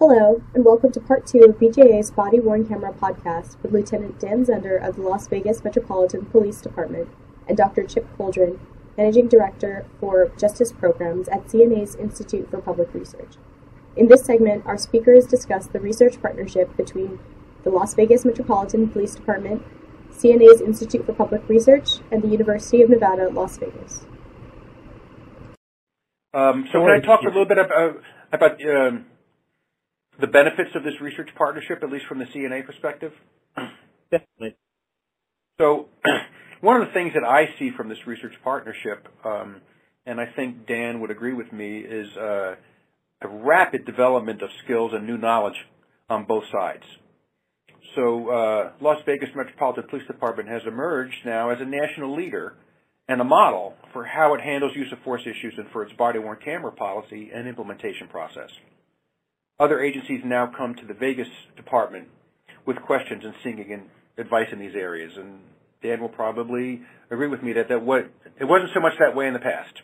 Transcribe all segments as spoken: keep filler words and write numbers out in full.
Hello, and welcome to part two of B J A's Body-Worn Camera podcast with Lieutenant Dan Zender of the Las Vegas Metropolitan Police Department and Doctor Chip Holdren, Managing Director for Justice Programs at C N A's Institute for Public Research. In this segment, our speakers discuss the research partnership between the Las Vegas Metropolitan Police Department, C N A's Institute for Public Research, and the University of Nevada, Las Vegas. Um, so can I talk a little bit about, about um, the benefits of this research partnership, at least from the C N A perspective? Definitely. So one of the things that I see from this research partnership, um, and I think Dan would agree with me, is uh, a rapid development of skills and new knowledge on both sides. So uh, Las Vegas Metropolitan Police Department has emerged now as a national leader and a model for how it handles use of force issues and for its body-worn camera policy and implementation process. Other agencies now come to the Vegas department with questions and seeking advice in these areas, and Dan will probably agree with me that, that what, it wasn't so much that way in the past.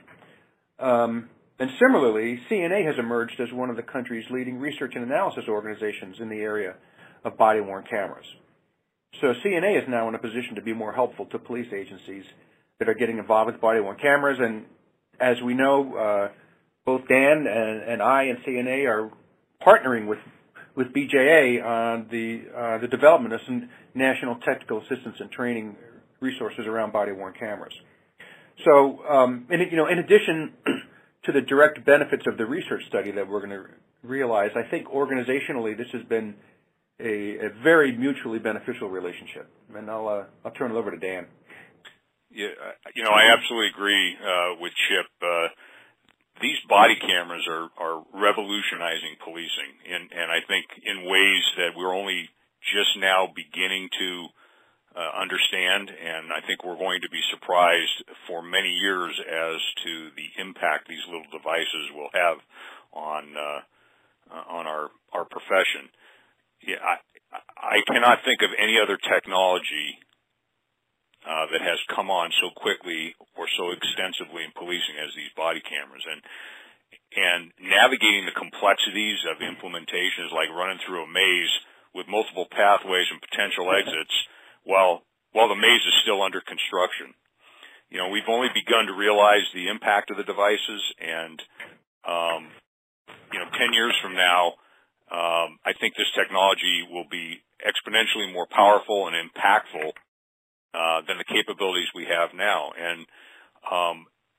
um, and similarly, C N A has emerged as one of the country's leading research and analysis organizations in the area of body-worn cameras. So C N A is now in a position to be more helpful to police agencies that are getting involved with body-worn cameras, and as we know, uh, both Dan and, and I and C N A are partnering with with B J A on the uh, the development of some national technical assistance and training resources around body-worn cameras. So, um, in, you know, in addition to the direct benefits of the research study that we're going to realize, I think organizationally this has been a, a very mutually beneficial relationship. And I'll uh, I'll turn it over to Dan. Yeah, you know, I absolutely agree uh, with Chip. Uh, These body cameras are, are revolutionizing policing, and, and I think in ways that we're only just now beginning to uh, understand, and I think we're going to be surprised for many years as to the impact these little devices will have on uh, on our our profession. Yeah, I, I cannot think of any other technology Uh, that has come on so quickly or so extensively in policing as these body cameras. And and navigating the complexities of implementation is like running through a maze with multiple pathways and potential exits while while the maze is still under construction. You know, we've only begun to realize the impact of the devices, and um, you know, ten years from now, um, I think this technology will be exponentially more powerful and impactful Uh, than the capabilities we have now. And um,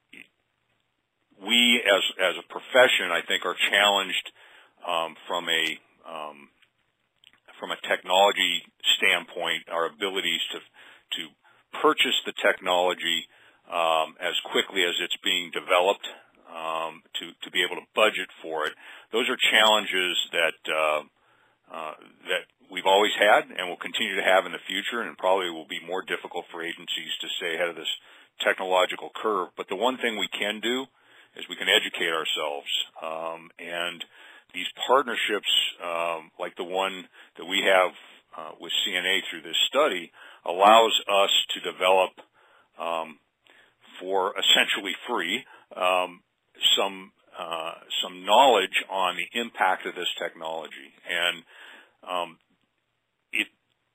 we, as as a profession, I think, are challenged um, from a um, from a technology standpoint. Our abilities to to purchase the technology um, as quickly as it's being developed, um, to to be able to budget for it. Those are challenges that uh, uh, that. we've always had and will continue to have in the future, and probably will be more difficult for agencies to stay ahead of this technological curve. But the one thing we can do is we can educate ourselves. Um, and these partnerships, um, like the one that we have uh, with C N A through this study, allows us to develop um, for essentially free um, some uh, some knowledge on the impact of this technology. And um, It,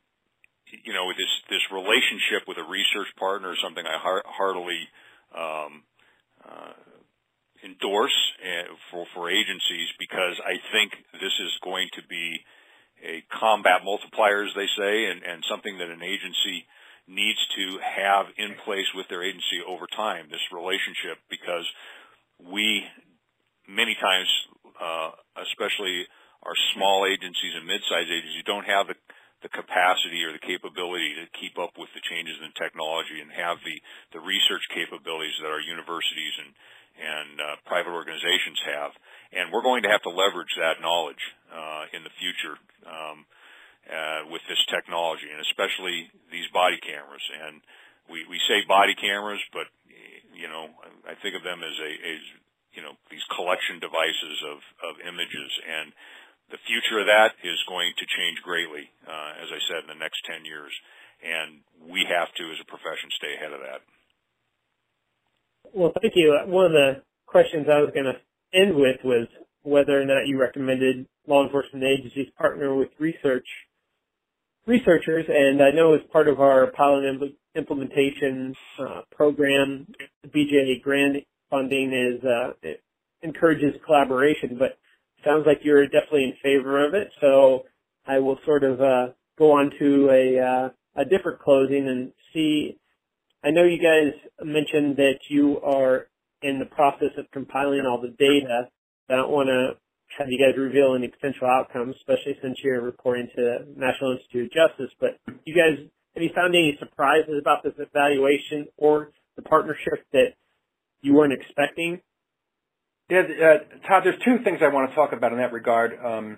you know, this this relationship with a research partner is something I heart, heartily um, uh, endorse for for agencies, because I think this is going to be a combat multiplier, as they say, and, and something that an agency needs to have in place with their agency over time. This relationship, because we many times, uh, especially our small agencies and mid-sized agencies, don't have the the capacity or the capability to keep up with the changes in technology and have the, the research capabilities that our universities and, and uh, private organizations have. And we're going to have to leverage that knowledge uh, in the future um, uh, with this technology, and especially these body cameras. And we, we say body cameras, but, you know, I think of them as, a, as you know, these collection devices of, of images. And the future of that is going to change greatly, uh, as I said, in the next ten years. And we have to, as a profession, stay ahead of that. Well, thank you. One of the questions I was going to end with was, whether or not you recommended law enforcement agencies partner with research researchers, and I know as part of our pilot impl- implementation uh, program, the B J A grant funding is uh, it encourages collaboration, but it sounds like you're definitely in favor of it. So I will sort of uh, go on to a uh, a different closing and see. I know you guys mentioned that you are in the process of compiling all the data. I don't want to have you guys reveal any potential outcomes, especially since you're reporting to the National Institute of Justice. But you guys, have you found any surprises about this evaluation or the partnership that you weren't expecting? Yeah, uh, Todd, there's two things I want to talk about in that regard. Um,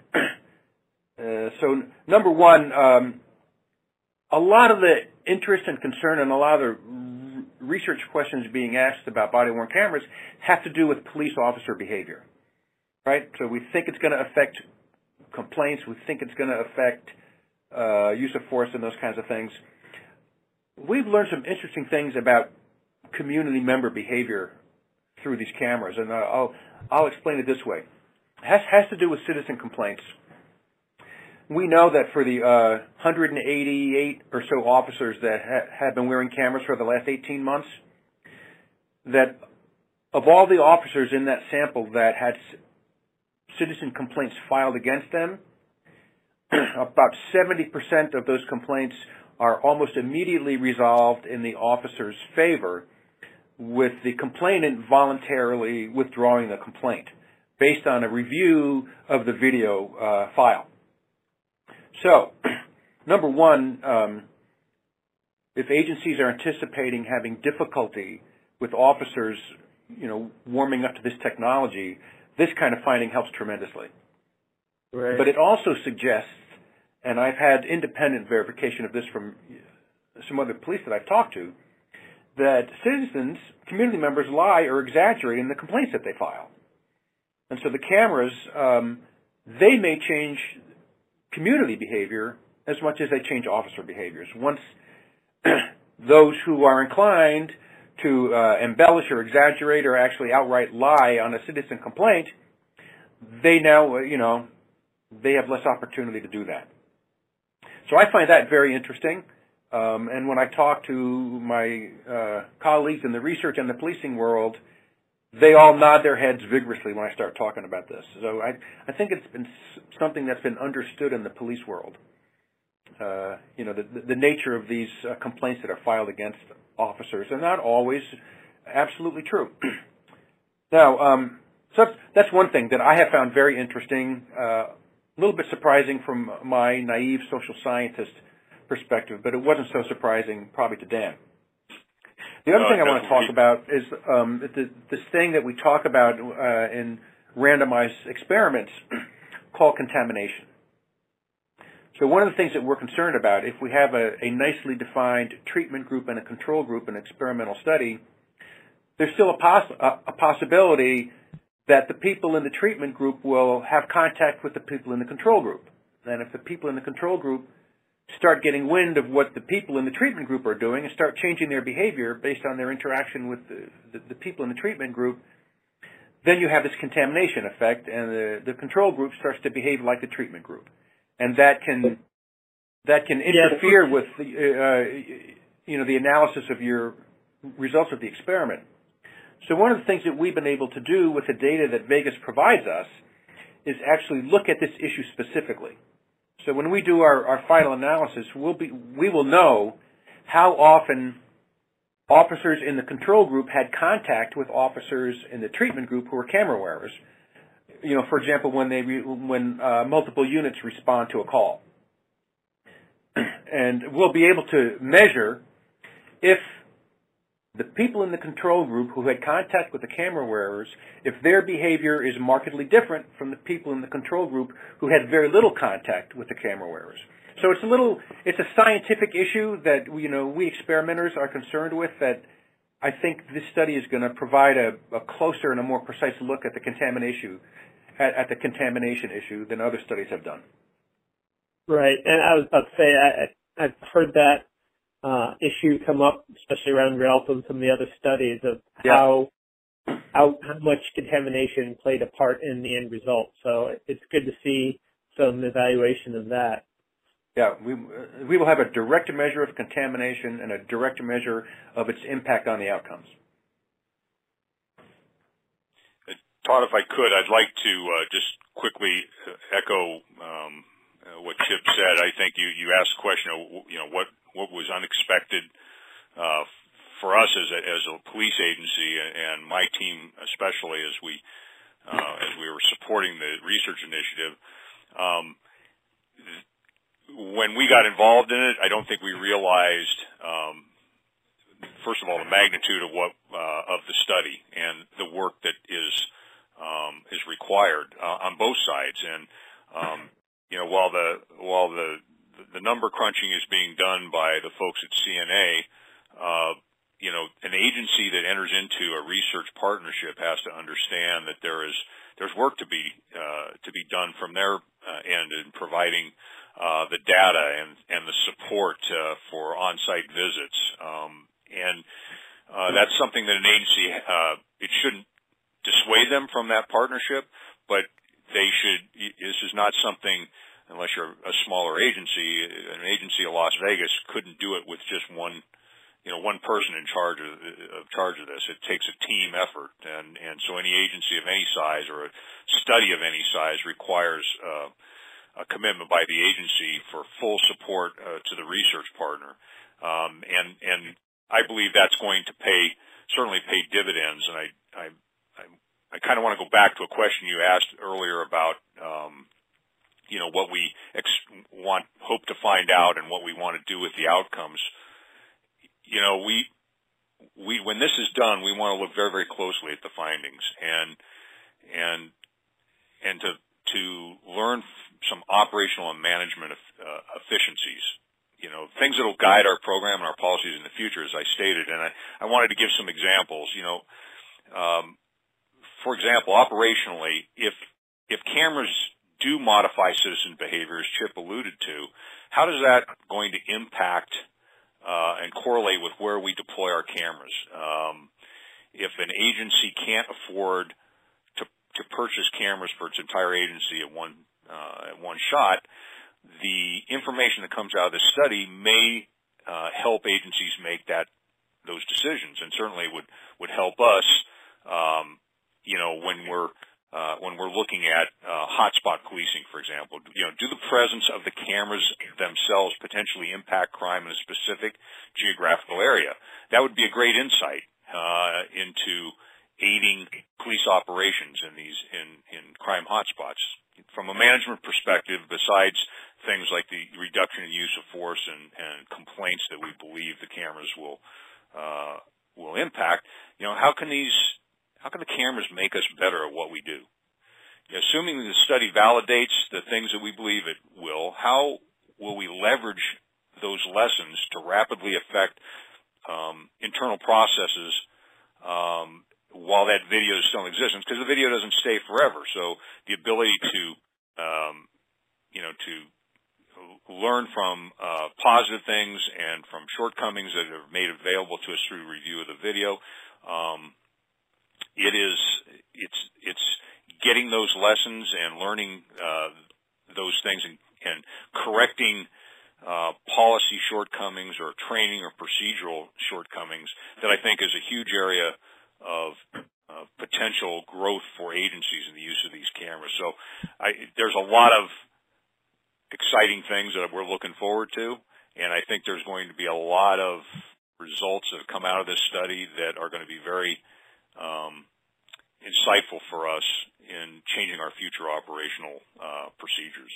uh, so, number one, um, a lot of the interest and concern and a lot of the research questions being asked about body-worn cameras have to do with police officer behavior, right? So we think it's going to affect complaints. We think it's going to affect uh, use of force and those kinds of things. We've learned some interesting things about community member behavior through these cameras, and uh, I'll, I'll explain it this way. It has, has to do with citizen complaints. We know that for the uh, one hundred eighty-eight or so officers that ha- have been wearing cameras for the last eighteen months, that of all the officers in that sample that had c- citizen complaints filed against them, about seventy percent of those complaints are almost immediately resolved in the officer's favor, with the complainant voluntarily withdrawing the complaint based on a review of the video uh, file. So, number one, um, if agencies are anticipating having difficulty with officers, you know, warming up to this technology, this kind of finding helps tremendously. Right. But it also suggests, and I've had independent verification of this from some other police that I've talked to, that citizens, community members lie or exaggerate in the complaints that they file. And so the cameras, um, they may change community behavior as much as they change officer behaviors. Once those who are inclined to uh, embellish or exaggerate or actually outright lie on a citizen complaint, they now, uh, you know, they have less opportunity to do that. So I find that very interesting. Um, and when I talk to my uh, colleagues in the research and the policing world, they all nod their heads vigorously when I start talking about this. So I, I think it's been something that's been understood in the police world. Uh, you know, the, the nature of these uh, complaints that are filed against officers are not always absolutely true. Now, um, so that's, that's one thing that I have found very interesting, uh, a little bit surprising from my naive social scientist perspective, but it wasn't so surprising probably to Dan. The other uh, thing I want to talk definitely. about is um, the, this thing that we talk about uh, in randomized experiments called contamination. So one of the things that we're concerned about, if we have a, a nicely defined treatment group and a control group in an experimental study, there's still a, poss- a, a possibility that the people in the treatment group will have contact with the people in the control group. And if the people in the control group start getting wind of what the people in the treatment group are doing and start changing their behavior based on their interaction with the, the, the people in the treatment group, then you have this contamination effect, and the, the control group starts to behave like the treatment group. And that can that can interfere with the, uh, you know, the analysis of your results of the experiment. So one of the things that we've been able to do with the data that Vegas provides us is actually look at this issue specifically. So when we do our, our final analysis, we'll be, we will know how often officers in the control group had contact with officers in the treatment group who were camera wearers. You know, for example, when they re, when uh, multiple units respond to a call, and we'll be able to measure if the people in the control group who had contact with the camera wearers, if their behavior is markedly different from the people in the control group who had very little contact with the camera wearers. So it's a little, it's a scientific issue that, you know, we experimenters are concerned with, that I think this study is going to provide a, a closer and a more precise look at the contamination, at, at the contamination issue than other studies have done. Right, and I was about to say, I, I've heard that Uh, issue come up, especially around Rialto and some of the other studies of Yeah. how how, how much contamination played a part in the end result. So it's good to see some evaluation of that. Yeah, we we will have a direct measure of contamination and a direct measure of its impact on the outcomes. Todd, if I could, I'd like to uh, just quickly echo um, uh, what Chip said. I think you, you asked the question of, you know, what, what was unexpected uh, for us as a, as a police agency, and my team especially as we uh, as we were supporting the research initiative. Um, when we got involved in it, I don't think we realized, um, first of all, the magnitude of what uh, of the study and the work that is Um, is required uh, on both sides, and um, you know, while the while the the number crunching is being done by the folks at C N A, uh, you know, an agency that enters into a research partnership has to understand that there is there's work to be uh, to be done from their uh, end in providing uh, the data and and the support uh, for on-site visits, um, and uh, that's something that an agency uh, it shouldn't dissuade them from that partnership, but they should, this is not something, unless you're a smaller agency, an agency of Las Vegas couldn't do it with just one, you know, one person in charge of, of charge of this. It takes a team effort, and, and so any agency of any size or a study of any size requires uh, a commitment by the agency for full support uh, to the research partner. Um, and, and I believe that's going to pay, certainly pay dividends, and I, I I kind of want to go back to a question you asked earlier about, um, you know, what we ex- want, hope to find out and what we want to do with the outcomes. You know, we, we, when this is done, we want to look very, very closely at the findings and, and, and to, to learn some operational and management of, uh, efficiencies. You know, things that will guide our program and our policies in the future, as I stated. And I, I wanted to give some examples, you know, um, for example, operationally, if if cameras do modify citizen behavior, as Chip alluded to, how does that going to impact uh, and correlate with where we deploy our cameras? Um, if an agency can't afford to to purchase cameras for its entire agency at one uh, at one shot, the information that comes out of this study may uh, help agencies make that those decisions, and certainly would would help us. Um, You know, when we're uh, when we're looking at uh, hotspot policing, for example, you know, do the presence of the cameras themselves potentially impact crime in a specific geographical area? That would be a great insight uh, into aiding police operations in these in, in crime hotspots. From a management perspective, besides things like the reduction in use of force and, and complaints that we believe the cameras will uh, will impact, you know, how can these How can the cameras make us better at what we do? Assuming the study validates the things that we believe it will, how will we leverage those lessons to rapidly affect um, internal processes um, while that video is still in existence? Because the video doesn't stay forever. So the ability to, um, you know, to learn from uh, positive things and from shortcomings that are made available to us through review of the video. Um, It is, it's, it's getting those lessons and learning, uh, those things and, and correcting, uh, policy shortcomings or training or procedural shortcomings that I think is a huge area of, uh, potential growth for agencies in the use of these cameras. So I, there's a lot of exciting things that we're looking forward to, and I think there's going to be a lot of results that have come out of this study that are going to be very, Um, insightful for us in changing our future operational uh, procedures.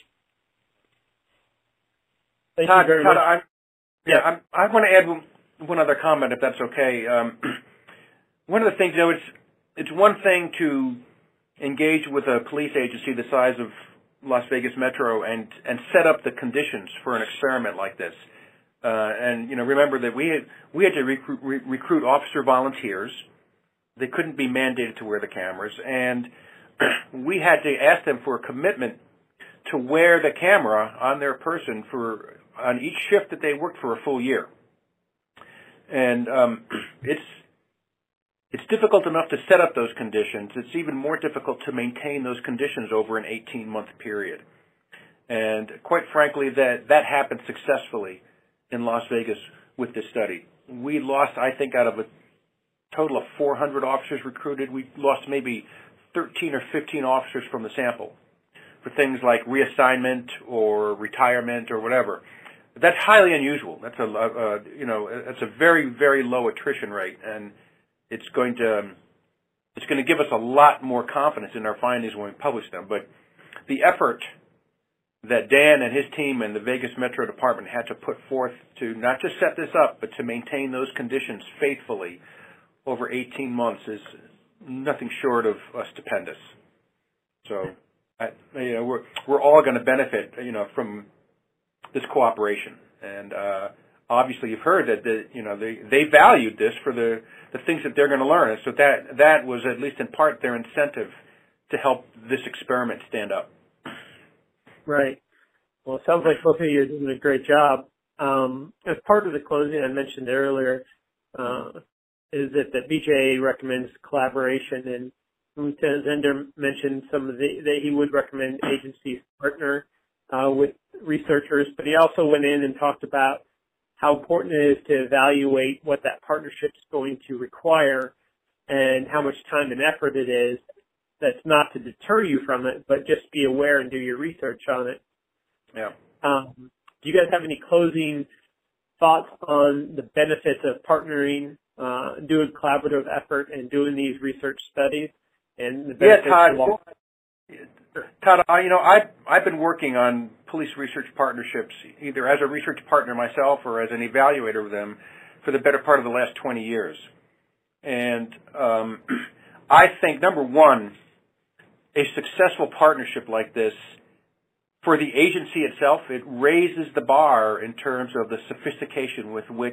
Thank Todd, you very Todd, much. I, yeah, I'm, I want to add one, one other comment, if that's okay. Um, one of the things, you know, it's it's one thing to engage with a police agency the size of Las Vegas Metro and and set up the conditions for an experiment like this. Uh, and you know, remember that we had, we had to recruit, re- recruit officer volunteers. They couldn't be mandated to wear the cameras, and we had to ask them for a commitment to wear the camera on their person for on each shift that they worked for a full year. And um, it's it's difficult enough to set up those conditions. It's even more difficult to maintain those conditions over an eighteen-month period. And quite frankly, that, that happened successfully in Las Vegas with this study. We lost, I think, out of a total of four hundred officers recruited, we lost maybe thirteen or fifteen officers from the sample for things like reassignment or retirement or whatever. That's highly unusual. That's a, uh, you know, that's a very, very low attrition rate, and it's going to, um, it's going to give us a lot more confidence in our findings when we publish them. But the effort that Dan and his team and the Vegas Metro Department had to put forth to not just set this up, but to maintain those conditions faithfully over eighteen months is nothing short of uh, stupendous. So, I, you know, we're we're all going to benefit, you know, from this cooperation. And uh, obviously, you've heard that the, you know, they they valued this for the the things that they're going to learn. And so that that was at least in part their incentive to help this experiment stand up. Right. Well, it sounds like both of you are doing a great job. Um, as part of the closing I mentioned earlier, uh, is that the B J A recommends collaboration, and Lieutenant Zender mentioned some of the, that he would recommend agencies partner uh, with researchers, but he also went in and talked about how important it is to evaluate what that partnership is going to require and how much time and effort it is. That's not to deter you from it, but just be aware and do your research on it. Yeah. Um, do you guys have any closing thoughts on the benefits of partnering, uh, doing collaborative effort, and doing these research studies? And the benefits yeah, Todd. of Todd, I, you know, I've I've been working on police research partnerships either as a research partner myself or as an evaluator of them for the better part of the last twenty years, and um, I think number one, a successful partnership like this, for the agency itself, it raises the bar in terms of the sophistication with which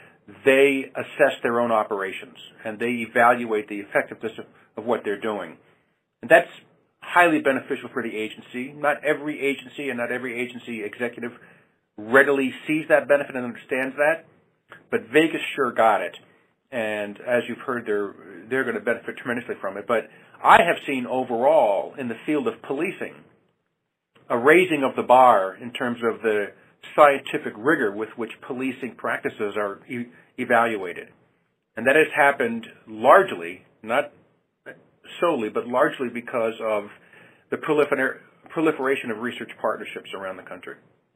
they assess their own operations and they evaluate the effectiveness of, of what they're doing. And that's highly beneficial for the agency. Not every agency and not every agency executive readily sees that benefit and understands that, but Vegas sure got it. And as you've heard, they're, they're going to benefit tremendously from it. But I have seen overall in the field of policing a raising of the bar in terms of the scientific rigor with which policing practices are e- evaluated. And that has happened largely, not solely, but largely because of the prolifer- proliferation of research partnerships around the country.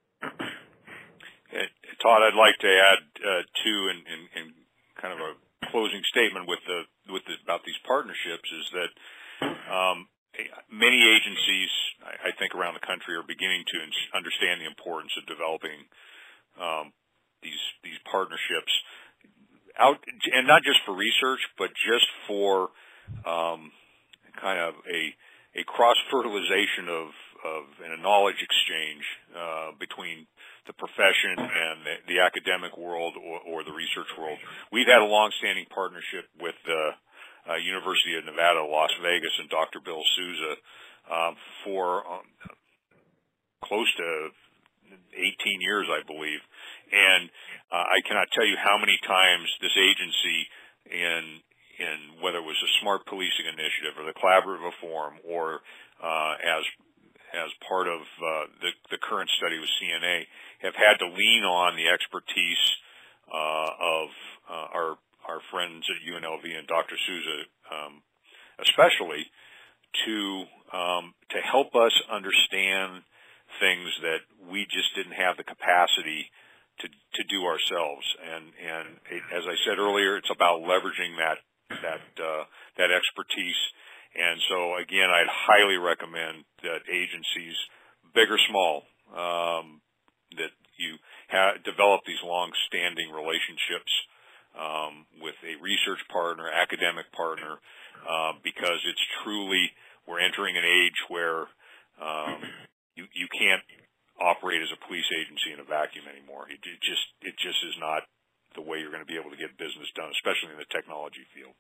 Todd, I'd like to add uh, too, in, in, in kind of a closing statement with the with the, about these partnerships, is that um, many agencies, I, I think, around the country are beginning to understand the importance of developing um, these these partnerships out, and not just for research, but just for um, kind of a a cross fertilization of of and a knowledge exchange uh, between the profession and the, the academic world or, or the research world. We've had a long-standing partnership with the uh, University of Nevada, Las Vegas, and Doctor Bill Souza uh, for um, close to eighteen years, I believe. And uh, I cannot tell you how many times this agency, in in whether it was a Smart Policing Initiative or the Collaborative Forum, or uh, as as part of uh, the, the current study with C N A, have had to lean on the expertise uh, of uh, our our friends at U N L V and Doctor Souza, um, especially to um, to help us understand things that we just didn't have the capacity to to do ourselves. And and it, as I said earlier, it's about leveraging that that uh, that expertise. And so, again, I'd highly recommend that agencies, big or small, um, that you ha- develop these long-standing relationships um, with a research partner, academic partner, uh, because it's truly, we're entering an age where um, you, you can't operate as a police agency in a vacuum anymore. It, it just it just is not the way you're going to be able to get business done, especially in the technology field.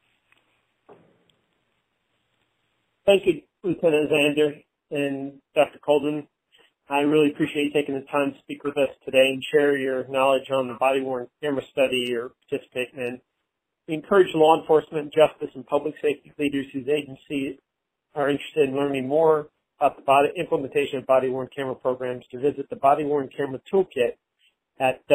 Thank you, Lieutenant Zander and Doctor Coldren. I really appreciate you taking the time to speak with us today and share your knowledge on the body-worn camera study you're participating in. we encourage law enforcement, justice, and public safety leaders whose agencies are interested in learning more about the body, implementation of body-worn camera programs to visit the Body-Worn Camera Toolkit at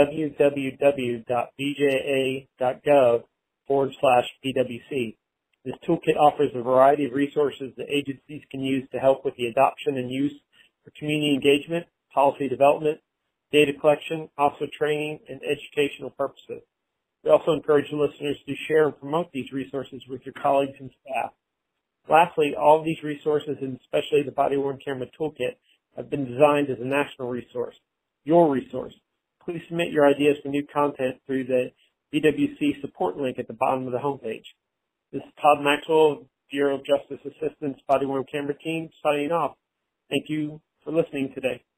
www.bja.gov forward slash BWC. This toolkit offers a variety of resources that agencies can use to help with the adoption and use for community engagement, policy development, data collection, also training, and educational purposes. We also encourage listeners to share and promote these resources with your colleagues and staff. Lastly, all of these resources, and especially the Body-Worn Camera Toolkit, have been designed as a national resource, your resource. Please submit your ideas for new content through the B W C support link at the bottom of the homepage. This is Todd Maxwell, Bureau of Justice Assistance Body-Worn Camera Team, signing off. Thank you for listening today.